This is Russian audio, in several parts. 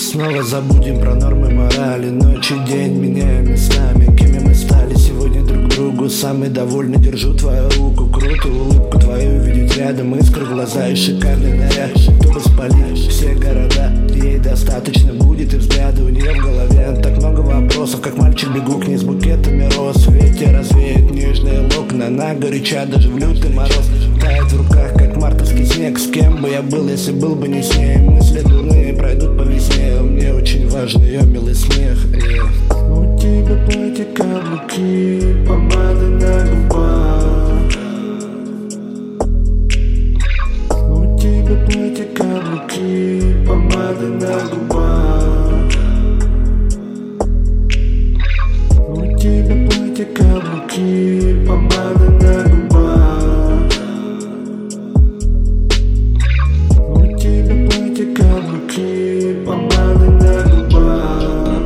Снова забудем про нормы морали. Ночь и день меняем местами. Кем мы стали сегодня друг другу. Самый довольный, держу твою руку. Круто улыбку твою видеть рядом. Искры в глаза и шикарный наряд. Чтобы спалить все города, ей достаточно будет и взгляда у нее в голове. Так много вопросов, как мальчик бегу к ней с букетами роз. Ветер развеет нежные локна, она горяча даже в лютый мороз. Тает в руках, как мартовский снег. С кем бы я был, если был бы не с ней? Мысли дурные пройдут по весне. Мне очень важен ее милый смех. У тебя платье, каблуки, помада на губах. У тебя платье, каблуки, помада на губах. У тебя платье, каблуки, помада на губах. У тебя платье, каблуки, помада на губах.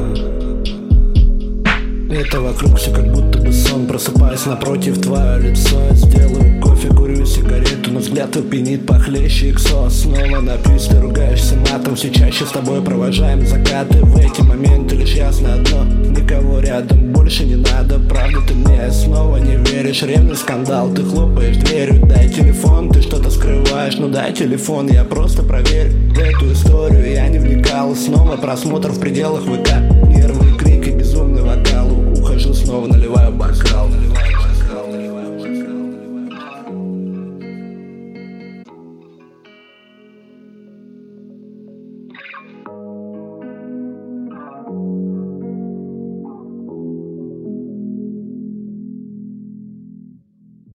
Это вокруг все как будто бы сон. Просыпаюсь напротив твое лицо. Я сделаю кофе, курю сигарету, но взгляд твой пьянит похлеще иксо. Снова напьюсь, ты ругаешься матом. Все чаще с тобой провожаем закаты. В эти моменты лишь ясно одно: никого рядом больше не надо. Правда, ты мне снова не веришь. Ревный скандал, ты хлопаешь дверью. Дай телефон, ты что-то скрываешь. Ну дай телефон, я просто проверю эту историю. Я не вникал, снова просмотр в пределах ВК.